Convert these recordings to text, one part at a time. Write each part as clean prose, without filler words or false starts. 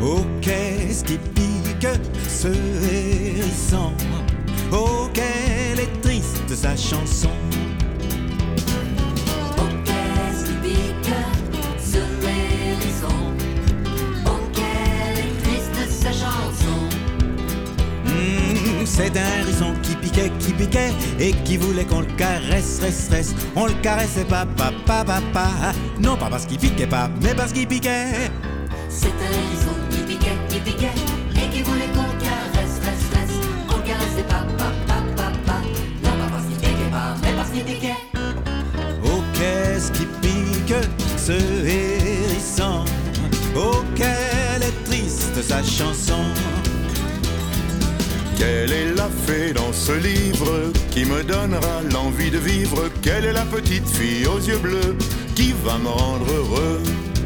Oh, qu'est-ce qui pique ce hérisson. Oh, qu'elle est triste sa chanson. Oh, qu'est-ce qui pique ce hérisson. Oh, quelle est triste sa chanson. C'est un hérisson qui piquait et qui voulait qu'on le caresse, reste. On le caressait pas. Non, pas parce qu'il piquait pas, mais parce qu'il piquait. C'est un hérisson qui piquait et qui voulait qu'on le caresse, reste. On le caressait pas. Non, pas parce qu'il piquait pas, mais parce qu'il piquait. Oh, qu'est-ce qui pique ce hérisson. Oh, quelle est triste sa chanson. Quelle est la fée dans ce livre qui me donnera l'envie de vivre? Quelle est la petite fille aux yeux bleus qui va me rendre heureux?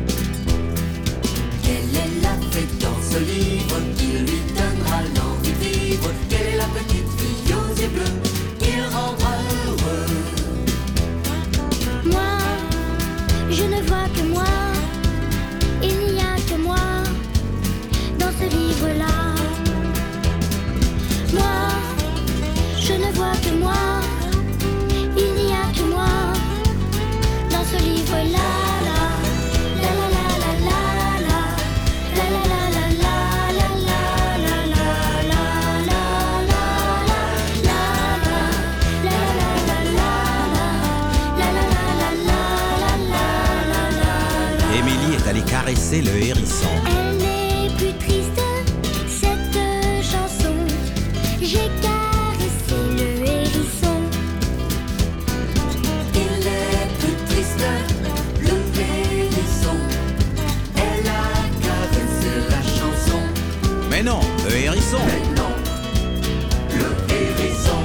Quelle est la fée dans ce livre qui lui donnera l'envie de vivre? Quelle est la petite fille aux yeux bleus qui le rendra heureux? Moi, je ne vois que moi. Il n'y a que moi dans ce livre-là. Moi, je ne vois que moi. Il n'y a que moi dans ce livre-là. La la la la la la. La la la la la la la la la la la la la. Émilie est allée caresser le hérisson. Elle n'est plus triste, cette chanson. J'ai caressé le hérisson. Il est plus triste, le hérisson. Elle a caressé la chanson. Mais non, le hérisson. Mais non, le hérisson.